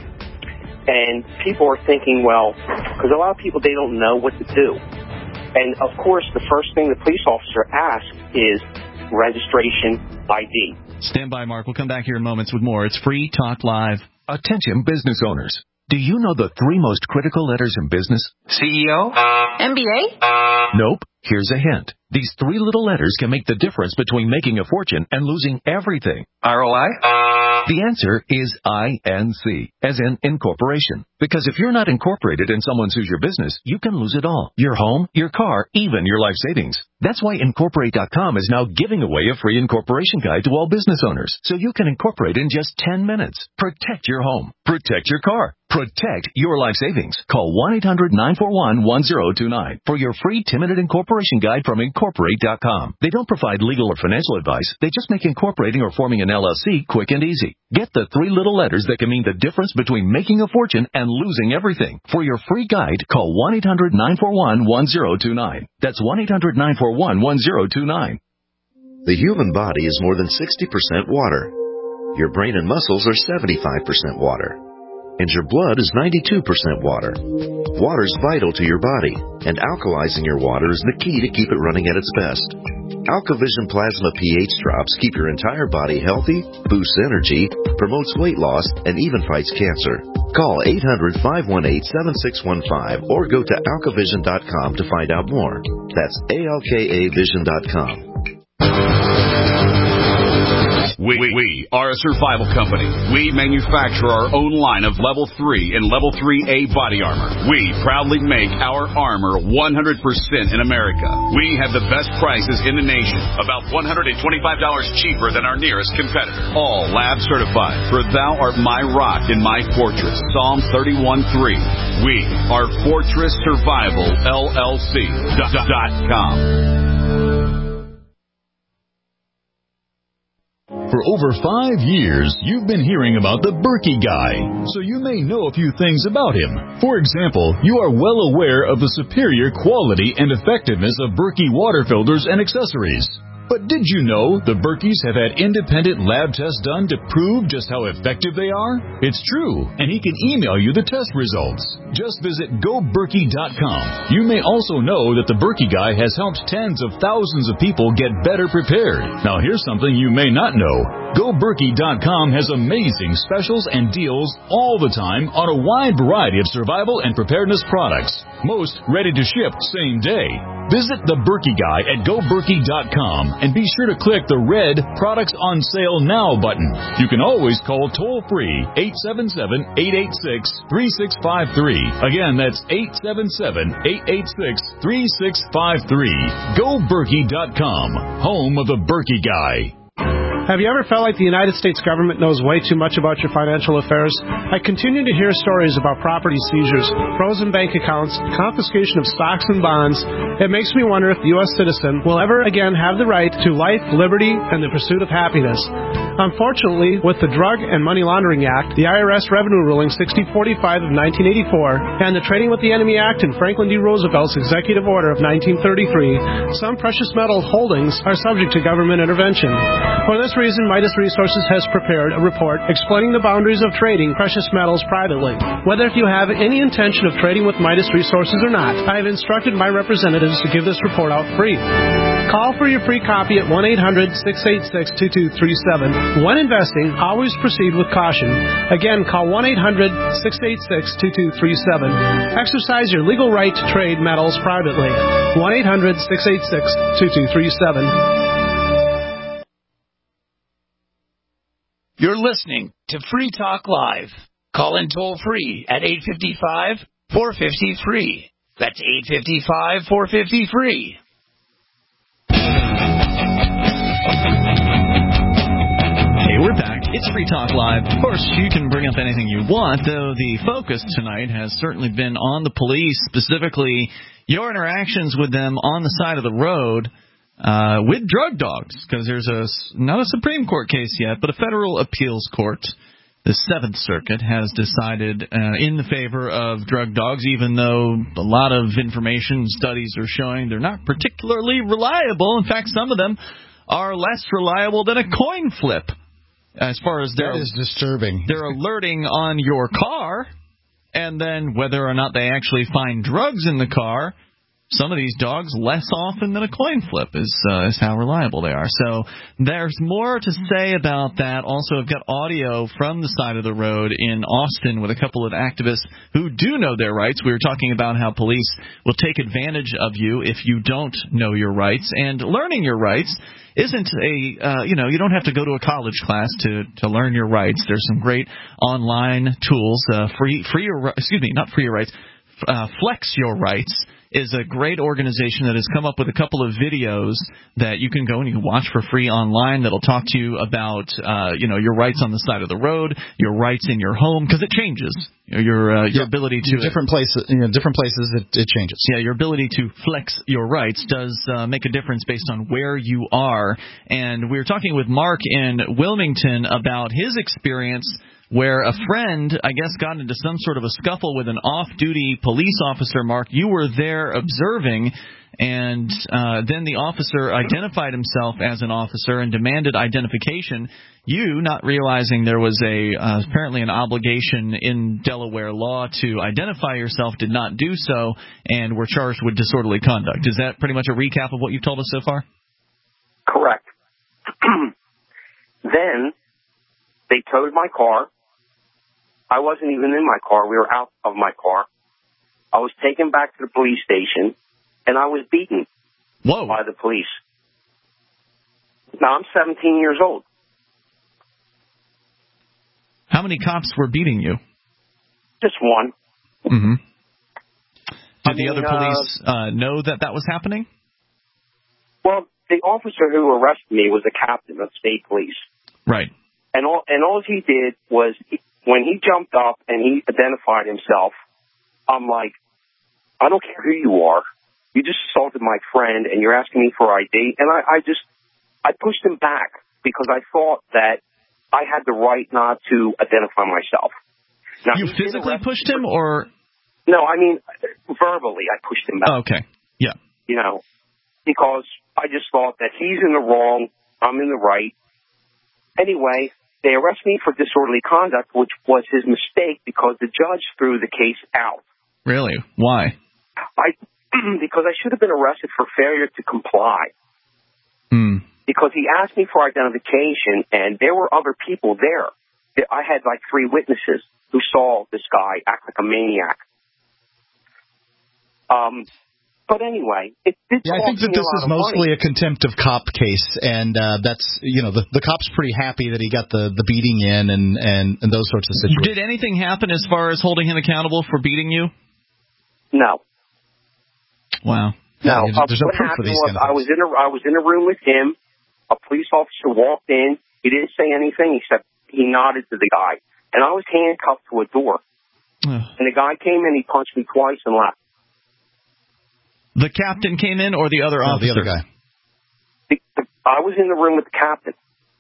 and people are thinking, well, because a lot of people, they don't know what to do. And, of course, the first thing the police officer asks is registration I D. Stand by, Mark. We'll come back here in moments with more. It's Free Talk Live. Attention business owners. Do you know the three most critical letters in business? C E O? M B A? Nope. Here's a hint. These three little letters can make the difference between making a fortune and losing everything. R O I? The answer is I N C, as in incorporation. Because if you're not incorporated and someone sues your business, you can lose it all. Your home, your car, even your life savings. That's why Incorporate dot com is now giving away a free incorporation guide to all business owners, so you can incorporate in just ten minutes. Protect your home. Protect your car. Protect your life savings. Call one eight hundred nine four one one zero two nine for your free ten-minute incorporation guide from Incorporate dot com. They don't provide legal or financial advice. They just make incorporating or forming an L L C quick and easy. Get the three little letters that can mean the difference between making a fortune and losing everything. For your free guide, call one eight hundred nine four one one zero two nine. That's one eight hundred nine four one one zero two nine. The human body is more than sixty percent water. Your brain and muscles are seventy-five percent water. And your blood is ninety-two percent water. Water is vital to your body, and alkalizing your water is the key to keep it running at its best. AlkaVision Plasma pH drops keep your entire body healthy, boosts energy, promotes weight loss, and even fights cancer. Call eight hundred five one eight seven six one five or go to alkavision dot com to find out more. That's A L K A vision dot com. We, we are a survival company. We manufacture our own line of level three and level three A body armor. We proudly make our armor one hundred percent in America. We have the best prices in the nation, about one hundred twenty-five dollars cheaper than our nearest competitor. All lab certified, for thou art my rock and my fortress. Psalm thirty-one three. We are Fortress Survival L L C dot com. For over five years, you've been hearing about the Berkey Guy, so you may know a few things about him. For example, you are well aware of the superior quality and effectiveness of Berkey water filters and accessories. But did you know the Berkeys have had independent lab tests done to prove just how effective they are? It's true, and he can email you the test results. Just visit go berkey dot com. You may also know that the Berkey Guy has helped tens of thousands of people get better prepared. Now here's something you may not know. go berkey dot com has amazing specials and deals all the time on a wide variety of survival and preparedness products. Most ready to ship same day. Visit the Berkey Guy at go berkey dot com and be sure to click the red Products on Sale Now button. You can always call toll-free eight seven seven, eight eight six, three six five three. Again, that's eight seven seven, eight eight six, three six five three. go berkey dot com, home of the Berkey Guy. Have you ever felt like the United States government knows way too much about your financial affairs? I continue to hear stories about property seizures, frozen bank accounts, confiscation of stocks and bonds. It makes me wonder if the U S citizen will ever again have the right to life, liberty, and the pursuit of happiness. Unfortunately, with the Drug and Money Laundering Act, the I R S Revenue Ruling sixty forty-five of nineteen eighty-four, and the Trading with the Enemy Act and Franklin D. Roosevelt's Executive Order of nineteen thirty-three, some precious metal holdings are subject to government intervention. For this reason, Midas Resources has prepared a report explaining the boundaries of trading precious metals privately. Whether if you have any intention of trading with Midas Resources or not, I have instructed my representatives to give this report out free. Call for your free copy at one eight hundred, six eight six, two two three seven. When investing, always proceed with caution. Again, call one eight hundred, six eight six, two two three seven. Exercise your legal right to trade metals privately. one eight hundred, six eight six, two two three seven. You're listening to Free Talk Live. Call in toll free at eight five five, four five zero, free. That's eight five five, four five zero, free. Hey, we're back. It's Free Talk Live. Of course, you can bring up anything you want, though the focus tonight has certainly been on the police, specifically your interactions with them on the side of the road. Uh, with drug dogs, because there's a, not a Supreme Court case yet, but a federal appeals court, the Seventh Circuit, has decided uh, in the favor of drug dogs, even though a lot of information studies are showing they're not particularly reliable. In fact, some of them are less reliable than a coin flip. As far as that is disturbing. They're alerting on your car, and then whether or not they actually find drugs in the car, some of these dogs less often than a coin flip is, uh, is how reliable they are. So there's more to say about that. Also, I've got audio from the side of the road in Austin with a couple of activists who do know their rights. We were talking about how police will take advantage of you if you don't know your rights. And learning your rights isn't a, uh, you know, you don't have to go to a college class to, to learn your rights. There's some great online tools. Uh, free, free your, excuse me, not free your rights. Uh, Flex Your Rights is a great organization that has come up with a couple of videos that you can go and you can watch for free online that'll talk to you about, uh, you know, your rights on the side of the road, your rights in your home, because it changes. You know, your uh, your yeah, ability to different places, you know, different places it, it changes. Yeah, your ability to flex your rights does uh, make a difference based on where you are. And we were talking with Mark in Wilmington about his experience, where a friend, I guess, got into some sort of a scuffle with an off-duty police officer. Mark, you were there observing, and uh, then the officer identified himself as an officer and demanded identification. You, not realizing there was a uh, apparently an obligation in Delaware law to identify yourself, did not do so, and were charged with disorderly conduct. Is that pretty much a recap of what you've told us so far? Correct. Then they towed my car. I wasn't even in my car. We were out of my car. I was taken back to the police station, and I was beaten Whoa. by the police. Now, I'm seventeen years old. How many cops were beating you? Just one. Mm-hmm. Did I the mean, other police uh, uh, know that that was happening? Well, the officer who arrested me was the captain of state police. Right. And all and all he did was, he, when he jumped up and he identified himself, I'm like, I don't care who you are. You just assaulted my friend, and you're asking me for I D. And I, I just, I pushed him back because I thought that I had the right not to identify myself. Now, you physically pushed him, or? No, I mean, verbally, I pushed him back. Oh, okay. Yeah. You know, because I just thought that he's in the wrong, I'm in the right. Anyway, they arrested me for disorderly conduct, which was his mistake because the judge threw the case out. Really? Why? I because I should have been arrested for failure to comply. Hmm. Because he asked me for identification, and there were other people there. I had like three witnesses who saw this guy act like a maniac. Um, but anyway, it did. Yeah, I think that this is mostly money. a contempt of cop case, and uh, that's you know the the cop's pretty happy that he got the, the beating in and, and, and those sorts of situations. Did anything happen as far as holding him accountable for beating you? No. Wow. No. Yeah, Uh, there's no what proof for happened these was kind of I was in a I was in a room with him. A police officer walked in. He didn't say anything except he nodded to the guy, and I was handcuffed to a door. Ugh. And the guy came in. He punched me twice and left. The captain came in, or the other no, officer? The other guy. The, the, I was in the room with the captain.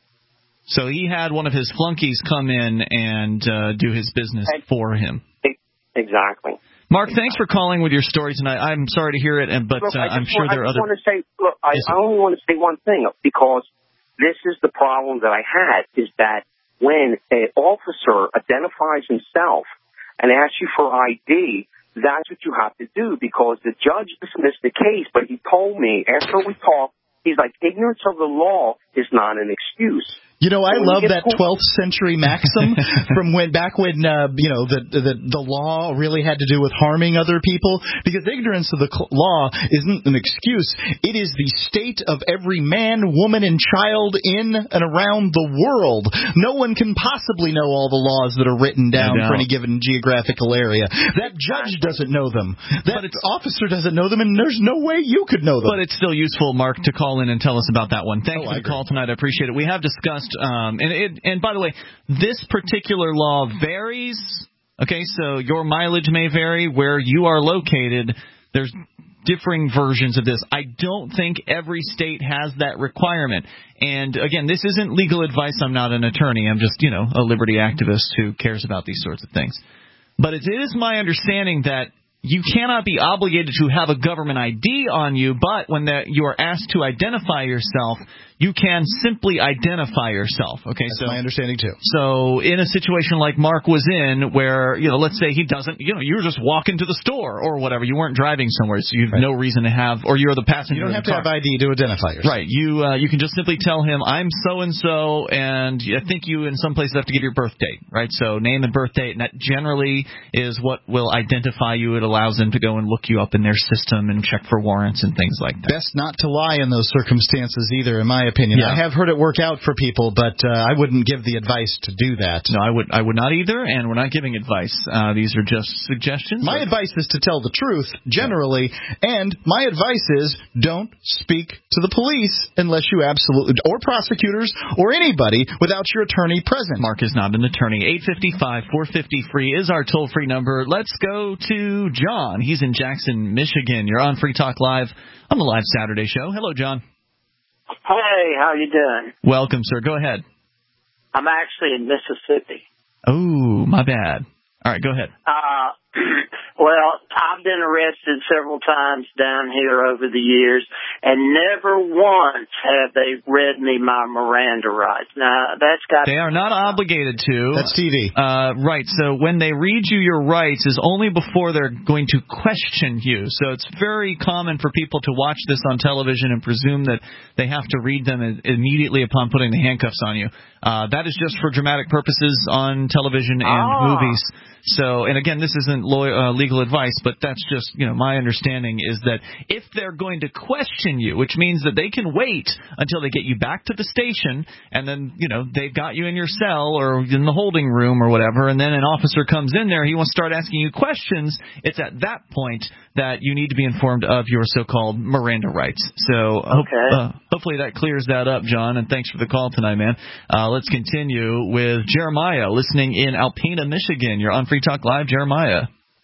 So he had one of his flunkies come in and uh, do his business and, for him. Exactly. Mark, thanks for calling with your story tonight. I'm sorry to hear it, and but look, uh, I'm sure want, there are I other. Want to say, look, I, yes, I only want to say one thing because this is the problem that I had is that when an officer identifies himself and asks you for I D, that's what you have to do because the judge dismissed the case, but he told me after we talked, he's like, ignorance of the law is not an excuse. You know, I when love that pulled- twelfth century maxim from when back when uh, you know the, the the law really had to do with harming other people, because ignorance of the cl- law isn't an excuse. It is the state of every man, woman, and child in and around the world. No one can possibly know all the laws that are written down for any given geographical area. That judge doesn't know them. That officer doesn't know them, and there's no way you could know them. But it's still useful, Mark, to call in and tell us about that one. Thank oh, you for I the call tonight. I appreciate it. We have discussed. Um, and it, and by the way, this particular law varies. Okay, so your mileage may vary where you are located. There's differing versions of this. I don't think every state has that requirement. And again, this isn't legal advice. I'm not an attorney. I'm just, you know, a liberty activist who cares about these sorts of things. But it is my understanding that you cannot be obligated to have a government I D on you, but when the, you are asked to identify yourself, you can simply identify yourself. Okay, That's so my understanding too. So in a situation like Mark was in, where you know, let's say he doesn't, you know, you were just walking to the store or whatever, you weren't driving somewhere, so you have right. no reason to have, or you're the passenger. You don't have in the to car. have I D to identify yourself. Right. You uh, you can just simply tell him, I'm so and so, and I think you in some places have to give your birth date, right? So name and birth date, and that generally is what will identify you. It allows them to go and look you up in their system and check for warrants and things like that. Best not to lie in those circumstances either, in my opinion. Yeah. I have heard it work out for people, but uh, I wouldn't give the advice to do that. No, I would I would not either, and we're not giving advice. Uh, these are just suggestions. My or... advice is to tell the truth, generally, yeah. and my advice is don't speak to the police unless you absolutely, or prosecutors, or anybody without your attorney present. Mark is not an attorney. eight five five, four five zero, free is our toll-free number. Let's go to John. He's in Jackson, Michigan. You're on Free Talk Live on the Live Saturday Show. Hello, John. Hey, how you doing? Welcome, sir. Go ahead. I'm actually in Mississippi. Oh, my bad. All right, go ahead. Uh, well, I've been arrested several times down here over the years, and never once have they read me my Miranda rights. Now, that's got... They are not obligated to. That's T V. Uh, right, so when they read you your rights is only before they're going to question you. So it's very common for people to watch this on television and presume that they have to read them immediately upon putting the handcuffs on you. Uh, that is just for dramatic purposes on television and oh. movies. So, and again, this isn't law, uh, legal advice, but that's just, you know, my understanding is that if they're going to question detain you, which means that they can wait until they get you back to the station, and then, you know, they've got you in your cell or in the holding room or whatever, and then an officer comes in there, he wants to start asking you questions. It's at that point that you need to be informed of your so-called Miranda rights. So okay. uh, hopefully that clears that up, John, and thanks for the call tonight, man. Uh, let's continue with Jeremiah, listening in Alpena, Michigan. You're on Free Talk Live, Jeremiah.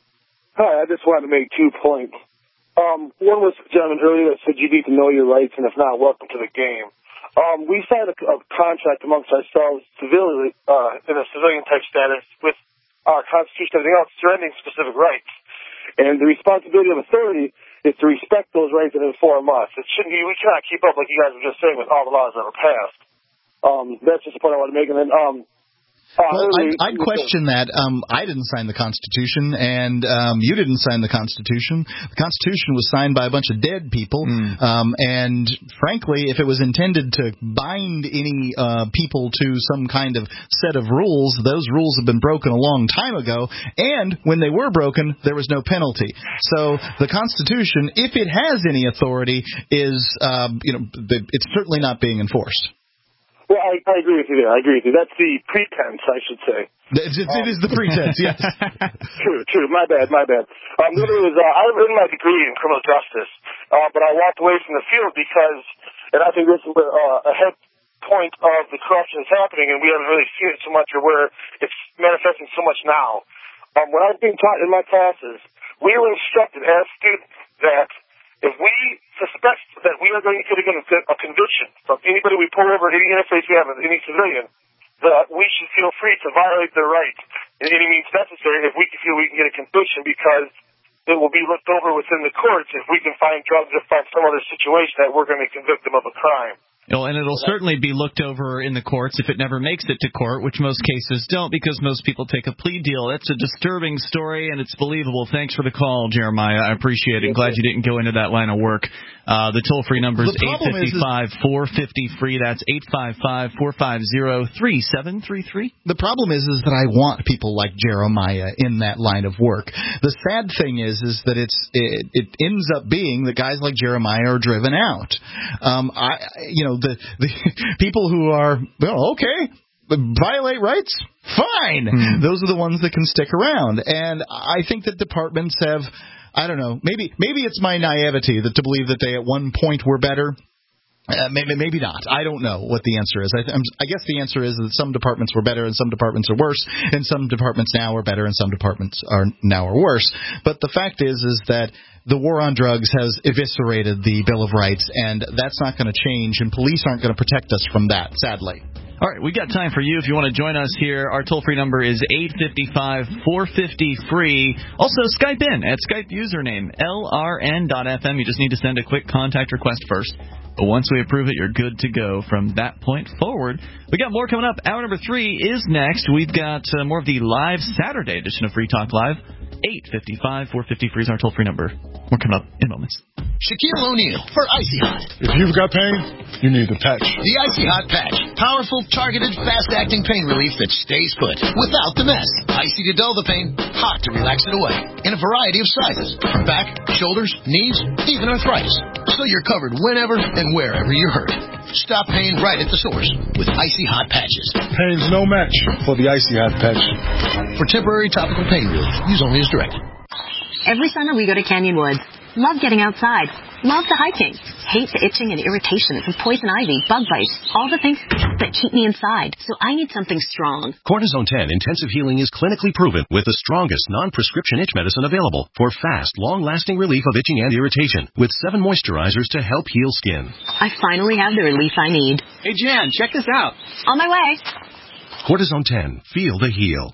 Hi, I just wanted to make two points. Um, one was the gentleman earlier that said you need to know your rights, and if not, welcome to the game. Um, we signed a, a contract amongst ourselves civilly, uh, in a civilian-type status with our Constitution and everything else, surrendering specific rights. And the responsibility of authority is to respect those rights and inform us. It shouldn't be, we cannot keep up, like you guys were just saying, with all the laws that were passed. Um, that's just the point I want to make. And then, um, Uh, well, I'd, I'd question that. Um, I didn't sign the Constitution, and um, you didn't sign the Constitution. The Constitution was signed by a bunch of dead people, mm. um, and frankly, if it was intended to bind any uh, people to some kind of set of rules, those rules have been broken a long time ago, and when they were broken, there was no penalty. So the Constitution, if it has any authority, is um, you know, it's certainly not being enforced. Well, I, I agree with you there. I agree with you. That's the pretense, I should say. It, it, um, it is the pretense, yes. True, true. My bad, my bad. Um, the other was, uh, I earned my degree in criminal justice, uh, but I walked away from the field because, and I think this is where, uh, a head point of the corruption is happening, and we haven't really seen it so much, or where it's manifesting so much now. Um, when I was being taught in my classes, we were instructed as students that if we suspect that we are going to get a conviction from anybody we pull over, any interface we have with any civilian, that we should feel free to violate their rights in any means necessary if we feel we can get a conviction, because it will be looked over within the courts if we can find drugs or find some other situation that we're going to convict them of a crime. Oh, and it'll certainly be looked over in the courts if it never makes it to court, which most cases don't, because most people take a plea deal. That's a disturbing story, and it's believable. Thanks for the call, Jeremiah. I appreciate it. Glad you didn't go into that line of work. Uh, the toll-free number is eight five five, four five zero, free. That's eight five five, four five zero, three seven three three. The problem is, is that I want people like Jeremiah in that line of work. The sad thing is, is that it's it, it ends up being that guys like Jeremiah are driven out. Um, I, you know, the the people who are, well, okay, violate rights, fine. Mm. Those are the ones that can stick around. And I think that departments have, I don't know, maybe maybe it's my naivety that to believe that they at one point were better. Uh, maybe maybe not. I don't know what the answer is. I, I'm, I guess the answer is that some departments were better and some departments are worse, and some departments now are better and some departments are now are worse. But the fact is is that the war on drugs has eviscerated the Bill of Rights, and that's not going to change, and police aren't going to protect us from that, sadly. All right, we got time for you if you want to join us here. Our toll-free number is eight five five, four five zero, free. Also, Skype in at Skype username L R N dot F M. You just need to send a quick contact request first. But once we approve it, you're good to go from that point forward. We got more coming up. Hour number three is next. We've got uh, more of the live Saturday edition of Free Talk Live. eight five five, four five zero, free is our toll-free number. More coming up in moments. Shaquille O'Neal for Icy Hot. If you've got pain, you need the patch. The Icy Hot Patch. Powerful, targeted, fast-acting pain relief that stays put without the mess. Icy to dull the pain, hot to relax it away. In a variety of sizes. From back, shoulders, knees, even arthritis. So you're covered whenever and wherever you're hurt. Stop pain right at the source with Icy Hot Patches. Pain's no match for the Icy Hot Patch. For temporary topical pain relief, use only as directed. Every summer we go to Canyon Woods. Love getting outside. Love the hiking. Hate the itching and irritation from poison ivy, bug bites, all the things that keep me inside. So I need something strong. Cortisone ten Intensive Healing is clinically proven with the strongest non-prescription itch medicine available for fast, long-lasting relief of itching and irritation with seven moisturizers to help heal skin. I finally have the relief I need. Hey, Jan, check this out. On my way. Cortisone ten. Feel the heal.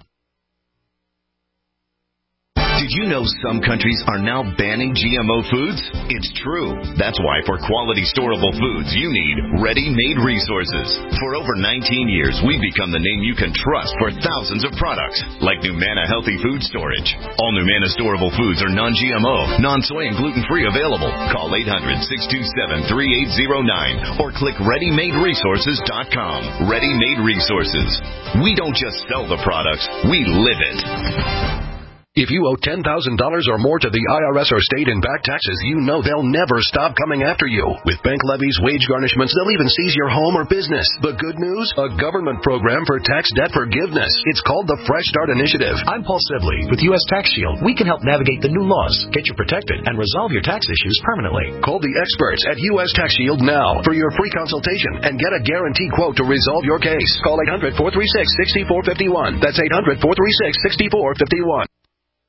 Did you know some countries are now banning G M O foods? It's true. That's why for quality storable foods, you need ready-made resources. For over nineteen years, we've become the name you can trust for thousands of products, like Numana Healthy Food Storage. All Numana storable foods are non-G M O, non-soy, and gluten-free available. Call eight hundred, six two seven, three eight zero nine or click ready made resources dot com. Ready-Made Resources. We don't just sell the products, we live it. If you owe ten thousand dollars or more to the I R S or state in back taxes, you know they'll never stop coming after you. With bank levies, wage garnishments, they'll even seize your home or business. The good news? A government program for tax debt forgiveness. It's called the Fresh Start Initiative. I'm Paul Sibley with U S Tax Shield. We can help navigate the new laws, get you protected, and resolve your tax issues permanently. Call the experts at U S Tax Shield now for your free consultation and get a guaranteed quote to resolve your case. Call eight hundred, four three six, six four five one. That's eight hundred, four three six, six four five one.